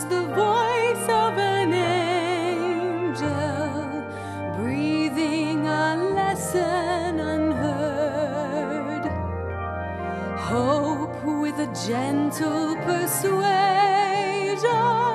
the voice of an angel, breathing a lesson unheard. Hope with a gentle persuasion